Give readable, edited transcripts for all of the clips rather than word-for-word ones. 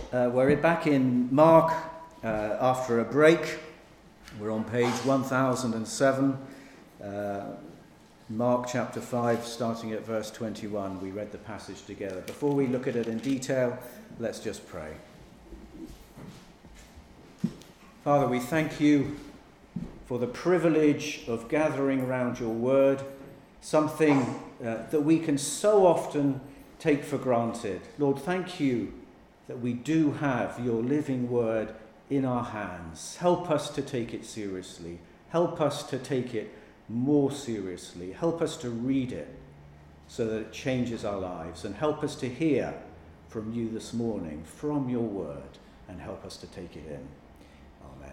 We're back in Mark after a break. We're on page 1007, Mark chapter 5, starting at verse 21. We read the passage together. Before we look at it in detail, let's just pray. Father, we thank you for the privilege of gathering around your word, something that we can so often take for granted. Lord, thank you that we do have your living word in our hands. Help us to take it seriously. Help us to take it more seriously. Help us to read it so that it changes our lives. And help us to hear from you this morning, from your word, and help us to take it in. Amen.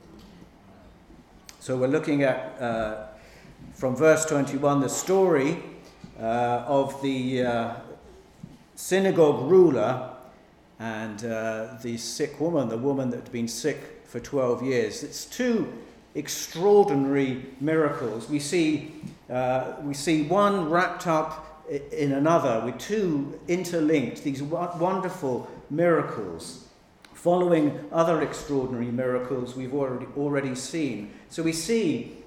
So we're looking at, from verse 21, the story of the synagogue ruler and the sick woman, the woman that had been sick for 12 years. It's two extraordinary miracles. We see one wrapped up in another, with two interlinked, these wonderful miracles, following other extraordinary miracles we've already seen. So we see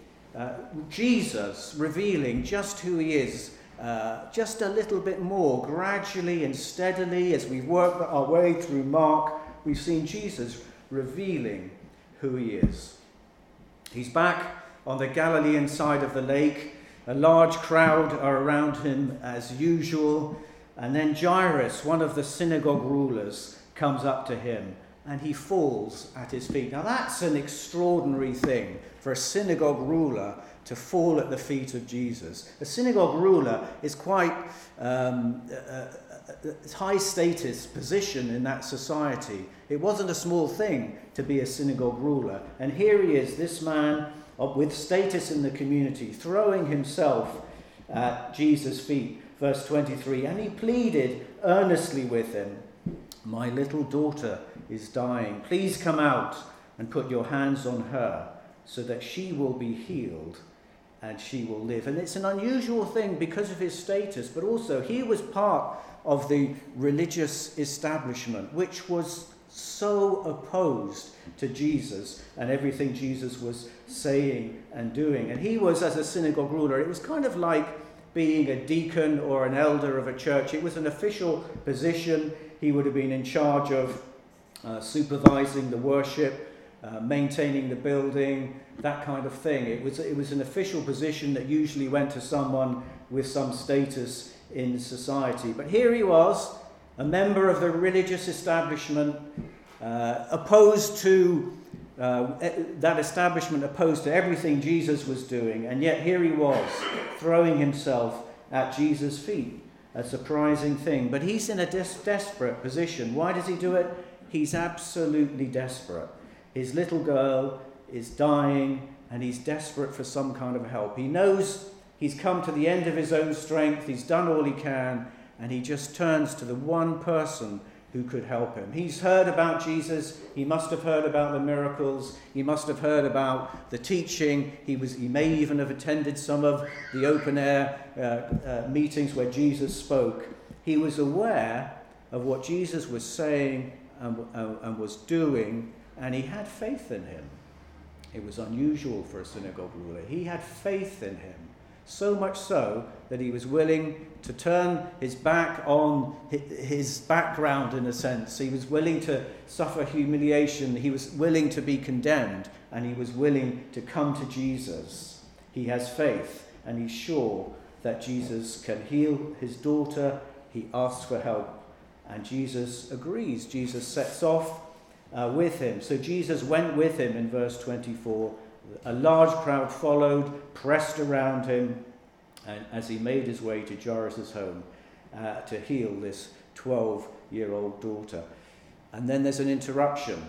Jesus revealing just who he is, just a little bit more, gradually and steadily, as we work our way through Mark. We've seen Jesus revealing who he is. He's back on the Galilean side of the lake. A large crowd are around him as usual. And then Jairus, one of the synagogue rulers, comes up to him and he falls at his feet. Now that's an extraordinary thing for a synagogue ruler to fall at the feet of Jesus. A synagogue ruler is quite a high status position in that society. It wasn't a small thing to be a synagogue ruler. And here he is, this man with status in the community, throwing himself at Jesus' feet. Verse 23, and he pleaded earnestly with him, "My little daughter is dying. Please come out and put your hands on her so that she will be healed and she will live." And it's an unusual thing because of his status, but also he was part of the religious establishment, which was so opposed to Jesus and everything Jesus was saying and doing. And he was, as a synagogue ruler, it was kind of like being a deacon or an elder of a church. It was an official position. He would have been in charge of supervising the worship, maintaining the building, that kind of thing. It was an official position that usually went to someone with some status in society. But here he was, a member of the religious establishment, opposed to that establishment, opposed to everything Jesus was doing, and yet here he was, throwing himself at Jesus' feet. A surprising thing. But he's in a desperate position. Why does he do it? He's absolutely desperate. His little girl is dying, and he's desperate for some kind of help. He knows he's come to the end of his own strength. He's done all he can, and he just turns to the one person who could help him. He's heard about Jesus. He must have heard about the miracles. He must have heard about the teaching. He may even have attended some of the open-air meetings where Jesus spoke. He was aware of what Jesus was saying and was doing, and he had faith in him. It was unusual for a synagogue ruler. He had faith in him, so much so that he was willing to turn his back on his background, in a sense. He was willing to suffer humiliation. He was willing to be condemned, and he was willing to come to Jesus. He has faith, and he's sure that Jesus can heal his daughter. He asks for help, and Jesus agrees. Jesus sets off with him. So Jesus went with him in verse 24. A large crowd followed, pressed around him, and as he made his way to Jairus' home to heal this 12-year-old daughter. And then there's an interruption.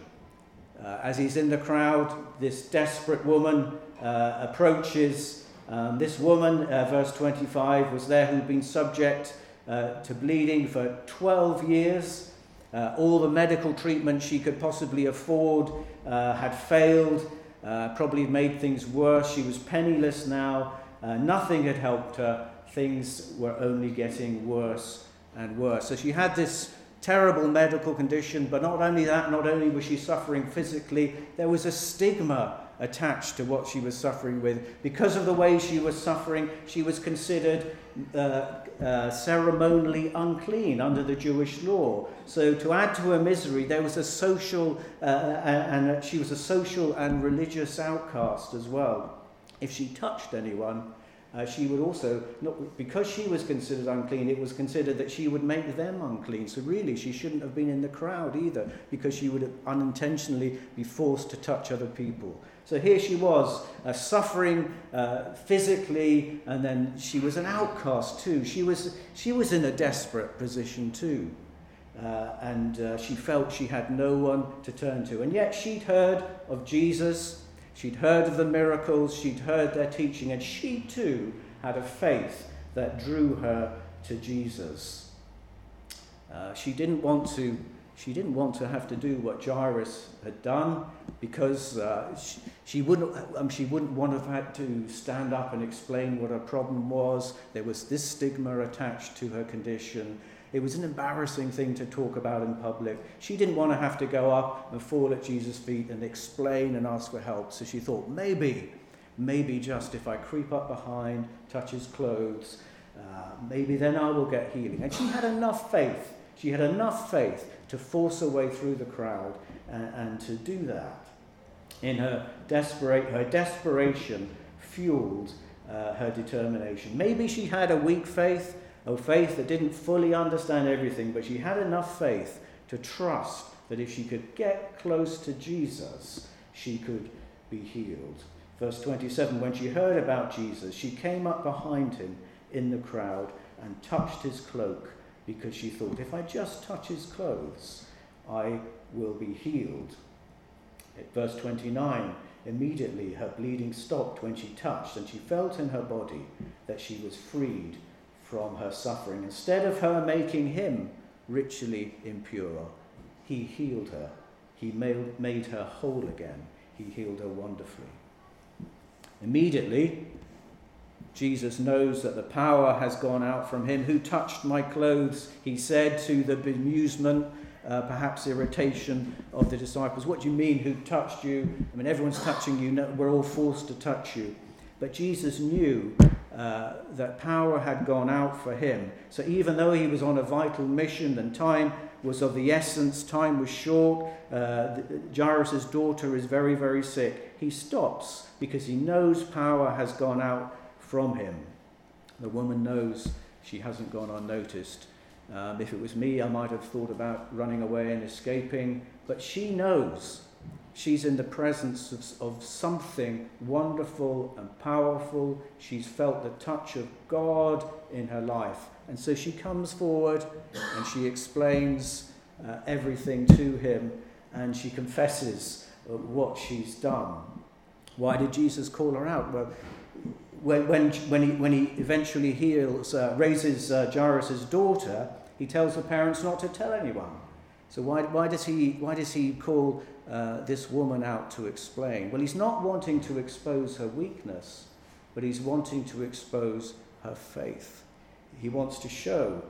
As he's in the crowd, this desperate woman approaches. This woman, verse 25, was there who'd been subject to bleeding for 12 years. All the medical treatment she could possibly afford had failed, probably made things worse. She was penniless now. Nothing had helped her. Things were only getting worse and worse. So she had this terrible medical condition, but not only that, not only was she suffering physically, there was a stigma attached to what she was suffering with. Because of the way she was suffering, she was considered ceremonially unclean under the Jewish law. So to add to her misery, there was a social, and she was a social and religious outcast as well. If she touched anyone, she would also, because she was considered unclean, it was considered that she would make them unclean. So really, she shouldn't have been in the crowd either, because she would unintentionally be forced to touch other people. So here she was, suffering physically, and then she was an outcast too. She was in a desperate position too. And she felt she had no one to turn to. And yet she'd heard of Jesus. She'd heard of the miracles, she'd heard their teaching, and she too had a faith that drew her to Jesus. She didn't want to have to do what Jairus had done, because she wouldn't want to have had to stand up and explain what her problem was. There was this stigma attached to her condition. It was an embarrassing thing to talk about in public. She didn't want to have to go up and fall at Jesus' feet and explain and ask for help. So she thought, maybe just if I creep up behind, touch his clothes, maybe then I will get healing. And she had enough faith. She had enough faith to force her way through the crowd and to do that. In her desperation fueled her determination. Maybe she had a weak faith, a faith that didn't fully understand everything, but she had enough faith to trust that if she could get close to Jesus, she could be healed. Verse 27, when she heard about Jesus, she came up behind him in the crowd and touched his cloak, because she thought, if I just touch his clothes, I will be healed. At verse 29, immediately her bleeding stopped when she touched, and she felt in her body that she was freed from her suffering. Instead of her making him ritually impure, he healed her. He made her whole again. He healed her wonderfully. Immediately, Jesus knows that the power has gone out from him. Who touched my clothes? He said, to the bemusement, perhaps irritation of the disciples. What do you mean, who touched you? I mean, everyone's touching you. No, we're all forced to touch you. But Jesus knew that power had gone out for him. So even though he was on a vital mission and time was of the essence, time was short, Jairus' daughter is very, very sick, he stops because he knows power has gone out from him. The woman knows she hasn't gone unnoticed. If it was me, I might have thought about running away and escaping, but she knows she's in the presence of something wonderful and powerful. She's felt the touch of God in her life. And so she comes forward and she explains everything to him, and she confesses what she's done. Why did Jesus call her out? Well, when he eventually raises Jairus' daughter, he tells the parents not to tell anyone. So why does he call this woman out to explain? Well, he's not wanting to expose her weakness, but he's wanting to expose her faith. He wants to show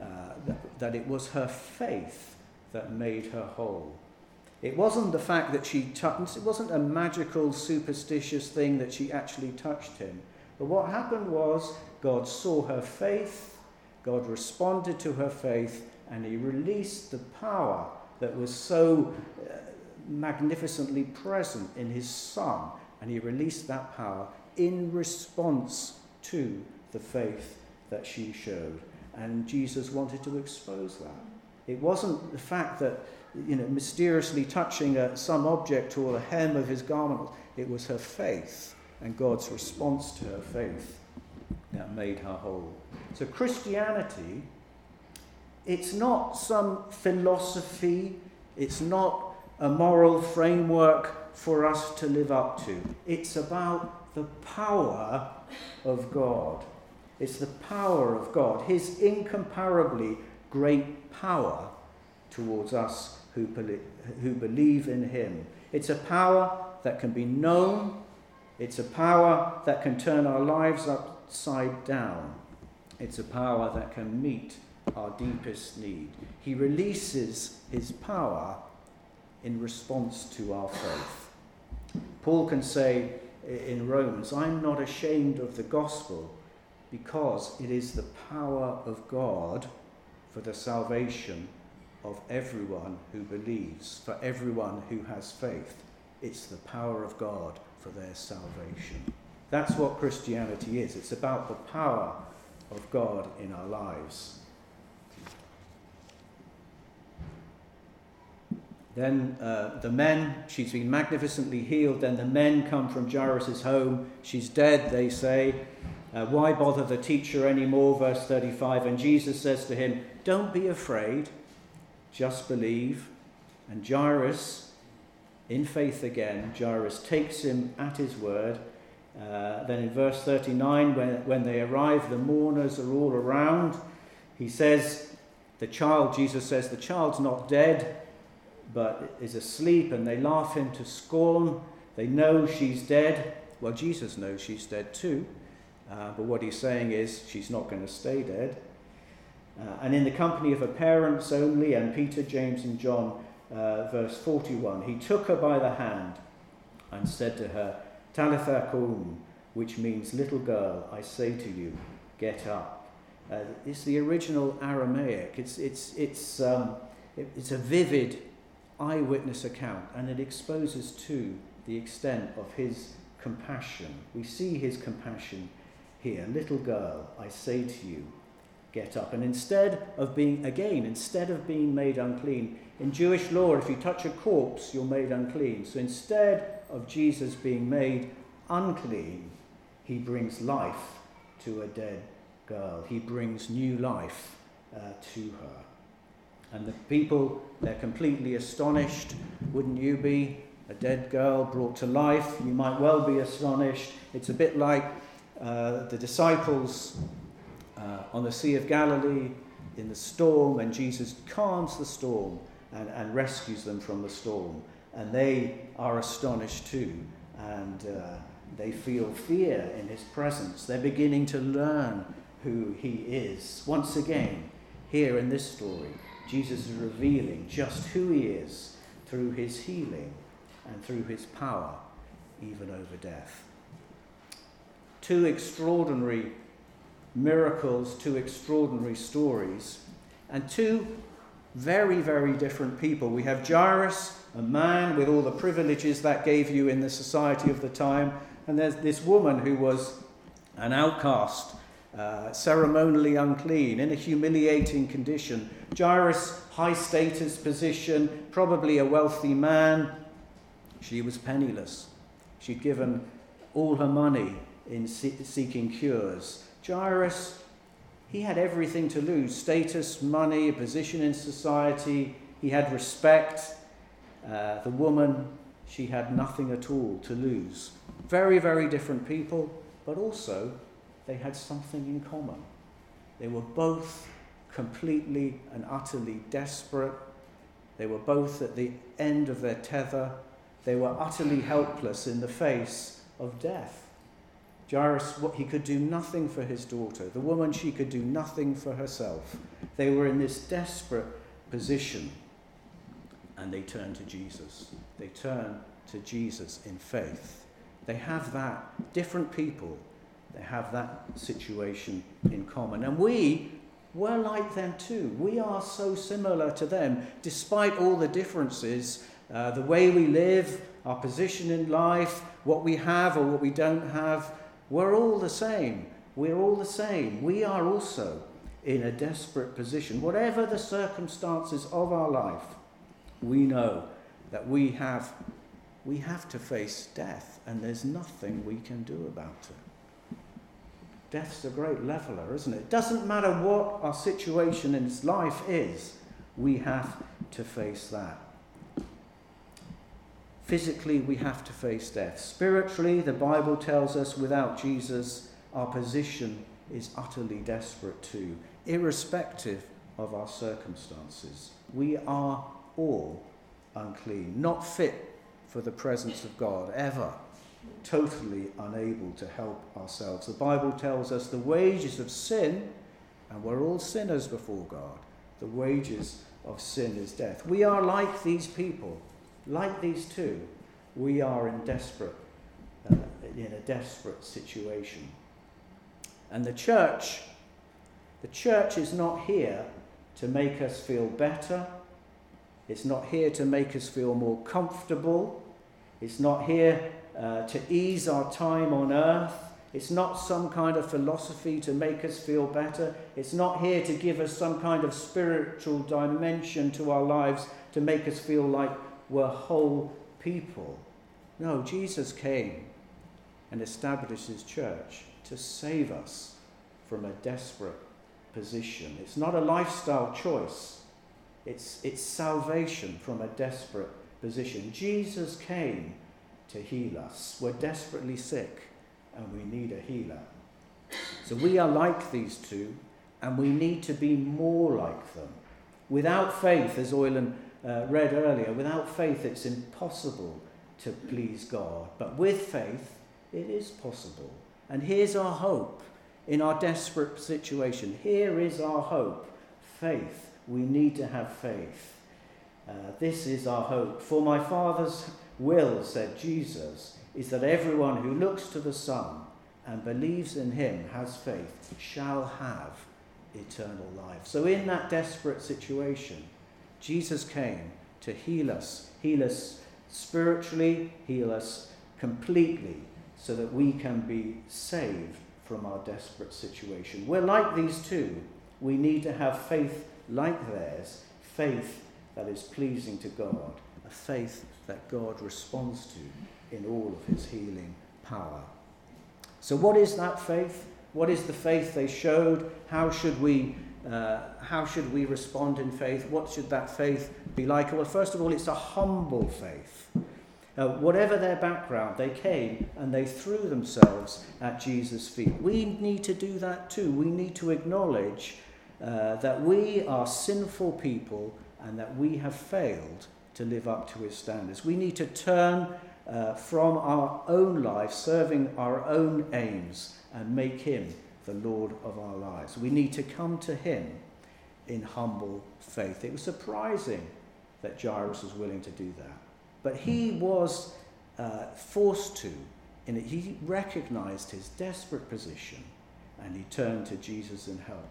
that it was her faith that made her whole. It wasn't the fact that she touched, it wasn't a magical, superstitious thing that she actually touched him. But what happened was God saw her faith, God responded to her faith, and he released the power that was so magnificently present in his son. And he released that power in response to the faith that she showed. And Jesus wanted to expose that. It wasn't the fact that, mysteriously touching some object or the hem of his garment. It was her faith and God's response to her faith that made her whole. So Christianity, it's not some philosophy, it's not a moral framework for us to live up to. It's about the power of God. It's the power of God, his incomparably great power towards us who believe in him. It's a power that can be known. It's a power that can turn our lives upside down. It's a power that can meet our deepest need. He releases his power in response to our faith. Paul can say in Romans, I'm not ashamed of the gospel because it is the power of God for the salvation of everyone who believes, for everyone who has faith. It's the power of God for their salvation. That's what Christianity is. It's about the power of God in our lives. Then the men, she's been magnificently healed. Then the men come from Jairus' home. She's dead, they say. Why bother the teacher anymore? Verse 35. And Jesus says to him, don't be afraid, just believe. And Jairus, in faith again, Jairus takes him at his word. Then in verse 39, when they arrive, the mourners are all around. He says, Jesus says, the child's not dead, but is asleep, and they laugh him to scorn. They know she's dead. Well, Jesus knows she's dead too, but what he's saying is she's not going to stay dead. And in the company of her parents only, and Peter, James, and John, verse 41, he took her by the hand and said to her, Talitha koum, which means, little girl, I say to you, get up. It's the original Aramaic. It's a vivid eyewitness account, and it exposes too the extent of his compassion. We see his compassion here. Little girl, I say to you, get up. And instead of being made unclean, in Jewish law, if you touch a corpse, you're made unclean. So instead of Jesus being made unclean, he brings life to a dead girl. He brings new life to her. And the people, they're completely astonished. Wouldn't you be? A dead girl brought to life. You might well be astonished. It's a bit like the disciples on the Sea of Galilee in the storm, and Jesus calms the storm and rescues them from the storm. And they are astonished too. And they feel fear in his presence. They're beginning to learn who he is. Once again, here in this story, Jesus is revealing just who he is through his healing and through his power, even over death. Two extraordinary miracles, two extraordinary stories, and two very, very different people. We have Jairus, a man with all the privileges that gave you in the society of the time, and there's this woman who was an outcast, ceremonially unclean, in a humiliating condition. Jairus, high status position, probably a wealthy man. She was penniless. She'd given all her money in seeking cures. Jairus, he had everything to lose: status, money, a position in society. He had respect. The woman, she had nothing at all to lose. Very, very different people, but also they had something in common. They were both completely and utterly desperate. They were both at the end of their tether. They were utterly helpless in the face of death. Jairus, he could do nothing for his daughter. The woman, she could do nothing for herself. They were in this desperate position, and they turned to Jesus. They turn to Jesus in faith. They have that, different people, they have that situation in common. And we're like them too. We are so similar to them, despite all the differences, the way we live, our position in life, what we have or what we don't have. We're all the same. We're all the same. We are also in a desperate position. Whatever the circumstances of our life, we know that we have to face death, and there's nothing we can do about it. Death's a great leveler, isn't it? It doesn't matter what our situation in this life is, we have to face that. Physically, we have to face death. Spiritually, the Bible tells us without Jesus, our position is utterly desperate too, irrespective of our circumstances. We are all unclean, not fit for the presence of God ever, totally unable to help ourselves. The Bible tells us the wages of sin And we're all sinners before God. The wages of sin is death. We are like these people, like these two. We are in a desperate situation. And the church is not here to make us feel better. It's not here to make us feel more comfortable. It's not here to ease our time on earth. It's not some kind of philosophy to make us feel better. It's not here to give us some kind of spiritual dimension to our lives to make us feel like we're whole people. No, Jesus came and established his church to save us from a desperate position. It's not a lifestyle choice. It's salvation from a desperate position. Jesus came to heal us. We're desperately sick and we need a healer. So we are like these two and we need to be more like them. Without faith, as Oyland read earlier, without faith it's impossible to please God. But with faith, it is possible. And here's our hope in our desperate situation. Here is our hope. Faith. We need to have faith. This is our hope. For my Father's will, said Jesus, is that everyone who looks to the Son and believes in him, has faith, shall have eternal life. So in that desperate situation, Jesus came to heal us spiritually, heal us completely, so that we can be saved from our desperate situation. We're like these two. We need to have faith like theirs, faith that is pleasing to God, a faith that God responds to in all of his healing power. So what is that faith? What is the faith they showed? How should we respond in faith? What should that faith be like? Well, first of all, it's a humble faith. Whatever their background, they came and they threw themselves at Jesus' feet. We need to do that too. We need to acknowledge that we are sinful people and that we have failed to live up to his standards. We need to turn from our own life, serving our own aims, and make him the Lord of our lives. We need to come to him in humble faith. It was surprising that Jairus was willing to do that. But he was forced to. He recognized his desperate position and he turned to Jesus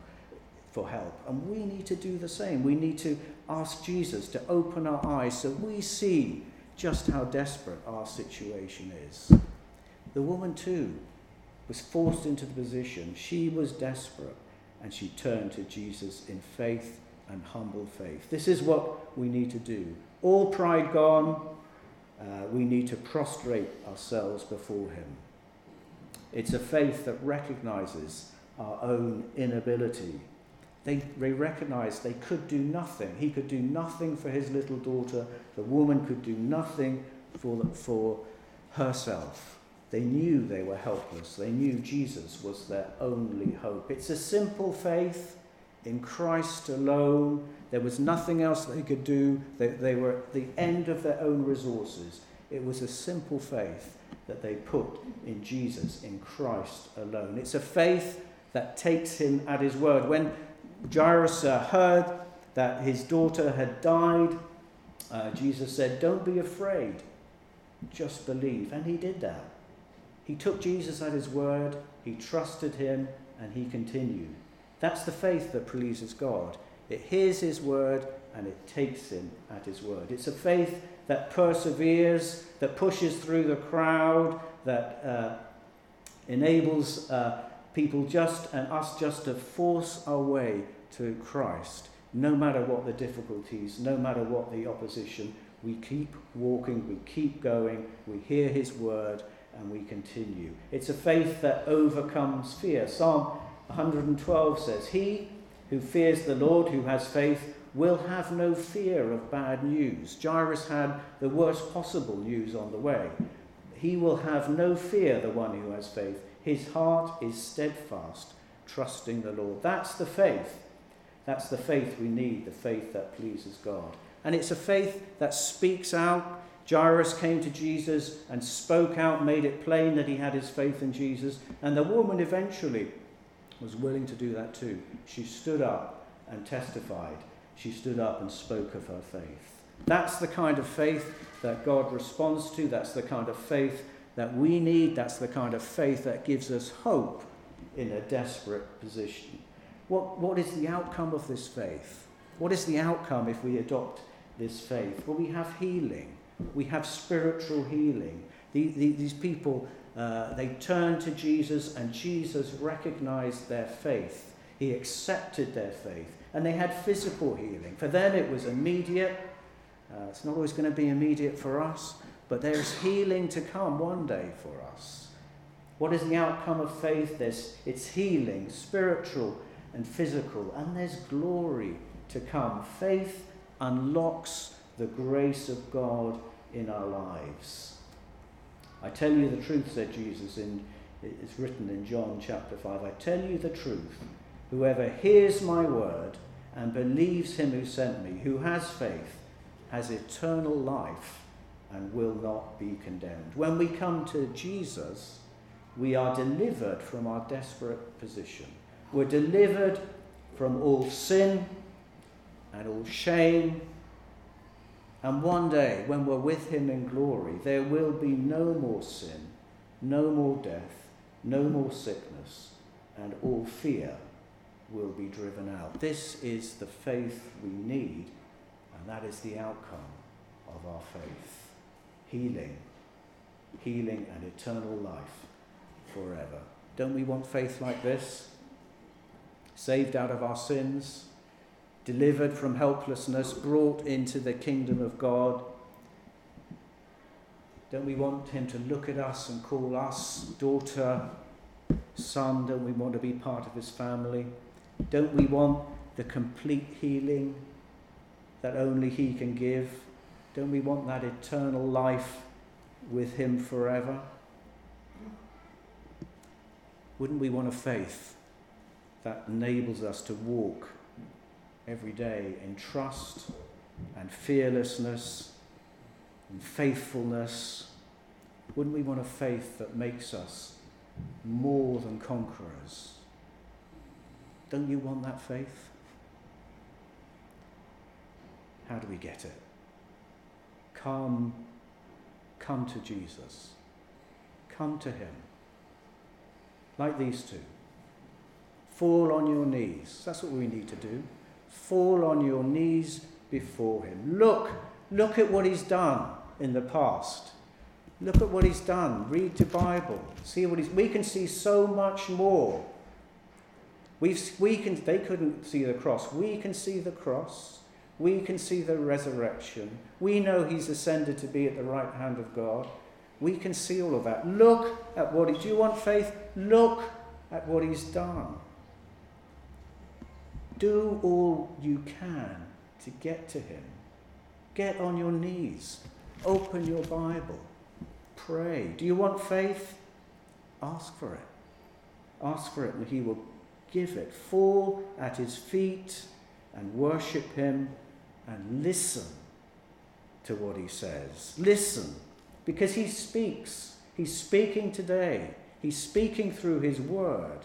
for help. And we need to do the same. We need to ask Jesus to open our eyes so we see just how desperate our situation is. The woman too was forced into the position. She was desperate and she turned to Jesus in faith and humble faith. This is what we need to do. All pride gone, we need to prostrate ourselves before him. It's a faith that recognizes our own inability. They recognized they could do nothing. He could do nothing for his little daughter. The woman could do nothing for herself. They knew they were helpless. They knew Jesus was their only hope. It's a simple faith in Christ alone. There was nothing else they could do. They were at the end of their own resources. It was a simple faith that they put in Jesus, in Christ alone. It's a faith that takes him at his word. When Jairus heard that his daughter had died, Jesus said, "Don't be afraid, just believe." And he did that. He took Jesus at his word, he trusted him, and he continued. That's the faith that pleases God. It hears his word and it takes him at his word. It's a faith that perseveres, that pushes through the crowd, that enables people us just to force our way to Christ. No matter what the difficulties, no matter what the opposition, we keep walking, we keep going, we hear his word, and we continue. It's a faith that overcomes fear. Psalm 112 says, "He who fears the Lord, who has faith, will have no fear of bad news." Jairus had the worst possible news on the way. He will have no fear, the one who has faith. His heart is steadfast, trusting the Lord. That's the faith. That's the faith we need, the faith that pleases God. And it's a faith that speaks out. Jairus came to Jesus and spoke out, made it plain that he had his faith in Jesus. And the woman eventually was willing to do that too. She stood up and testified. She stood up and spoke of her faith. That's the kind of faith that God responds to. That's the kind of faith that we need. That's the kind of faith that gives us hope in a desperate position. What is the outcome of this faith? What is the outcome if we adopt this faith? Well, we have healing. We have spiritual healing. These people, they turned to Jesus, and Jesus recognized their faith. He accepted their faith, and they had physical healing. For them it was immediate. It's not always going to be immediate for us, but there's healing to come one day for us. What is the outcome of faith? It's healing, spiritual and physical, and there's glory to come. Faith unlocks the grace of God in our lives. I tell you the truth, said Jesus, it's written in John chapter 5, I tell you the truth, whoever hears my word and believes him who sent me, who has faith, has eternal life and will not be condemned. When we come to Jesus, we are delivered from our desperate position. We're delivered from all sin and all shame. And one day, when we're with him in glory, there will be no more sin, no more death, no more sickness, and all fear will be driven out. This is the faith we need, and that is the outcome of our faith. Healing and eternal life forever. Don't we want faith like this? Saved out of our sins, delivered from helplessness, brought into the kingdom of God. Don't we want him to look at us and call us daughter, son? Don't we want to be part of his family? Don't we want the complete healing that only he can give? Don't we want that eternal life with him forever? Wouldn't we want a faith that enables us to walk every day in trust and fearlessness and faithfulness? Wouldn't we want a faith that makes us more than conquerors? Don't you want that faith? How do we get it? Come to Jesus. Come to him. Like these two. Fall on your knees. That's what we need to do. Fall on your knees before him. Look at what he's done in the past. Look at what he's done. Read the Bible. See what we can see so much more. They couldn't see the cross. We can see the cross. We can see the resurrection. We know he's ascended to be at the right hand of God. We can see all of that. Look at do you want faith? Look at what he's done. Do all you can to get to him. Get on your knees. Open your Bible. Pray. Do you want faith? Ask for it. Ask for it and he will give it. Fall at his feet and worship him and listen to what he says. Listen, because he speaks. He's speaking today. He's speaking through his word.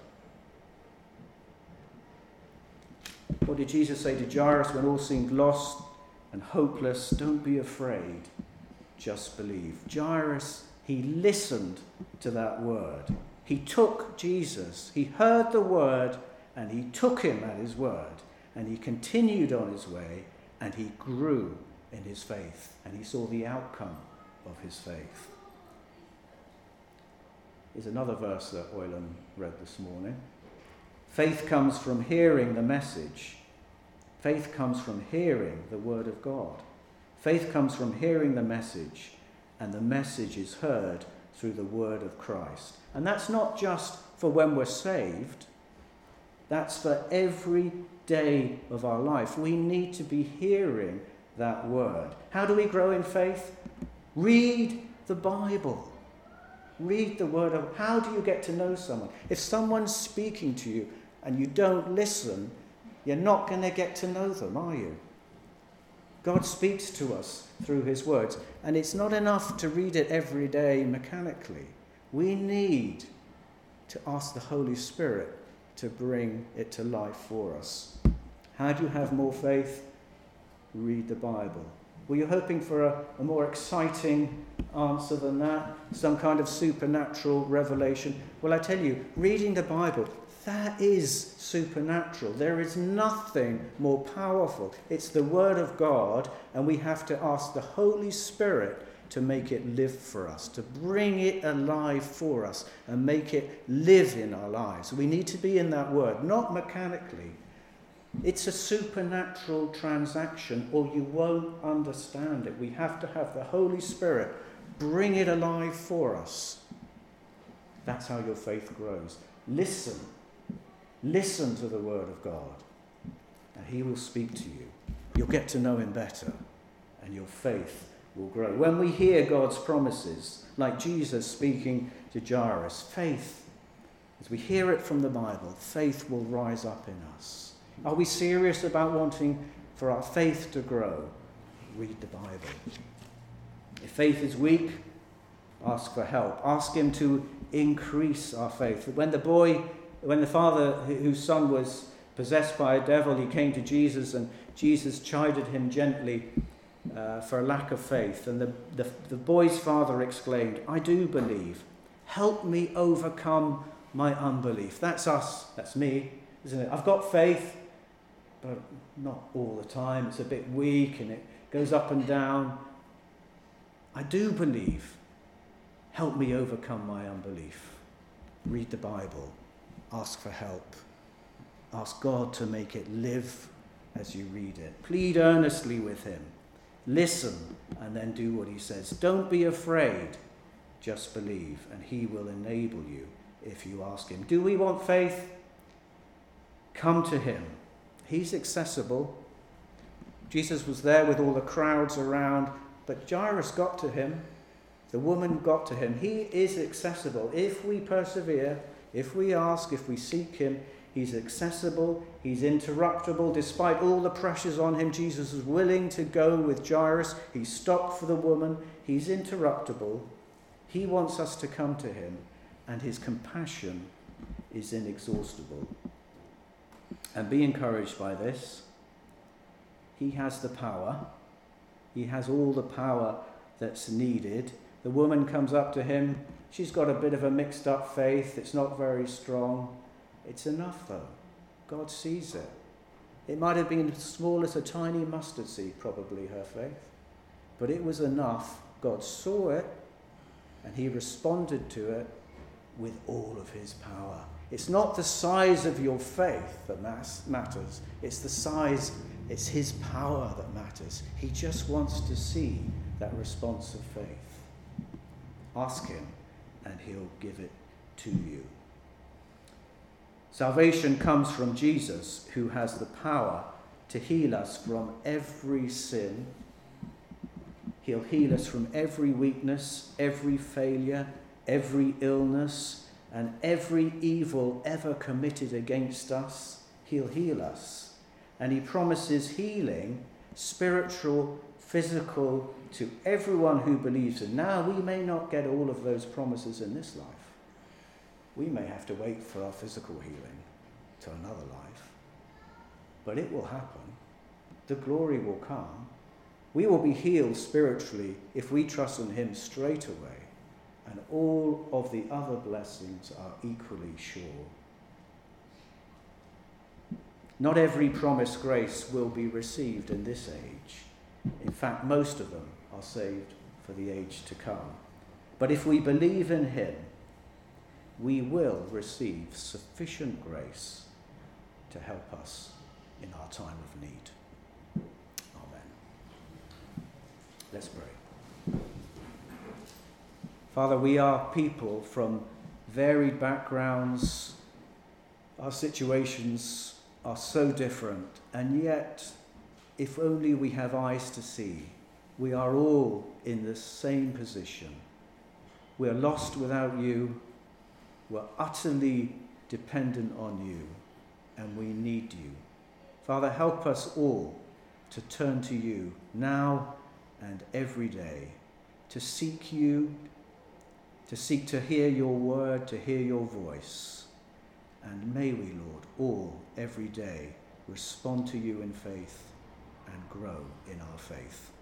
What did Jesus say to Jairus when all seemed lost and hopeless? Don't be afraid, just believe. Jairus, he listened to that word. He took Jesus. He heard the word and he took him at his word. And he continued on his way and he grew in his faith. And he saw the outcome of his faith. Here's another verse that Oyland read this morning. Faith comes from hearing the message. Faith comes from hearing the word of God. Faith comes from hearing the message, and the message is heard through the word of Christ. And that's not just for when we're saved. That's for every day of our life. We need to be hearing that word. How do we grow in faith? Read the Bible. Read the word of. How do you get to know someone? If someone's speaking to you and you don't listen, you're not going to get to know them, are you? God speaks to us through his words, and it's not enough to read it every day mechanically. We need to ask the Holy Spirit to bring it to life for us. How do you have more faith? Read the Bible. Were you hoping for a more exciting answer than that? Some kind of supernatural revelation? Well, I tell you, reading the Bible, that is supernatural. There is nothing more powerful. It's the Word of God, and we have to ask the Holy Spirit to make it live for us, to bring it alive for us and make it live in our lives. We need to be in that Word, not mechanically. It's a supernatural transaction, or you won't understand it. We have to have the Holy Spirit bring it alive for us. That's how your faith grows. Listen to the Word of God, and He will speak to you. You'll get to know Him better, and your faith will grow. When we hear God's promises, like Jesus speaking to Jairus, faith, as we hear it from the Bible, faith will rise up in us. Are we serious about wanting for our faith to grow? Read the Bible. If faith is weak, ask for help. Ask Him to increase our faith. When the father whose son was possessed by a devil, he came to Jesus, and Jesus chided him gently for a lack of faith. And the boy's father exclaimed, "I do believe. Help me overcome my unbelief." That's us. That's me, isn't it? I've got faith, but not all the time. It's a bit weak and it goes up and down. I do believe. Help me overcome my unbelief. Read the Bible. Ask for help. Ask God to make it live as you read it. Plead earnestly with Him. Listen and then do what He says. Don't be afraid. Just believe, and He will enable you if you ask Him. Do we want faith? Come to Him. He's accessible. Jesus was there with all the crowds around, but Jairus got to Him. The woman got to Him. He is accessible. If we persevere, if we ask, if we seek Him, He's accessible. He's interruptible. Despite all the pressures on Him, Jesus was willing to go with Jairus. He stopped for the woman. He's interruptible. He wants us to come to Him, and His compassion is inexhaustible. And be encouraged by this. He has the power. He has all the power that's needed. The woman comes up to Him. She's got a bit of a mixed up faith. It's not very strong. It's enough though. God sees it. It might have been as small as a tiny mustard seed, probably, her faith. But it was enough. God saw it and He responded to it with all of His power. It's not the size of your faith that matters. It's the size, it's His power that matters. He just wants to see that response of faith. Ask Him and He'll give it to you. Salvation comes from Jesus, who has the power to heal us from every sin. He'll heal us from every weakness, every failure, every illness, and every evil ever committed against us. He'll heal us. And He promises healing, spiritual, physical, to everyone who believes in. Now, we may not get all of those promises in this life. We may have to wait for our physical healing to another life. But it will happen. The glory will come. We will be healed spiritually if we trust in Him straight away. And all of the other blessings are equally sure. Not every promised grace will be received in this age. In fact, most of them are saved for the age to come. But if we believe in Him, we will receive sufficient grace to help us in our time of need. Amen. Let's pray. Father, we are people from varied backgrounds. Our situations are so different, and yet, if only we have eyes to see, we are all in the same position. We are lost without You. We're utterly dependent on You, and we need You. Father, help us all to turn to You now and every day, to seek You, to seek to hear Your word, to hear Your voice, And may we, Lord, all, every day, respond to you in faith and grow in our faith.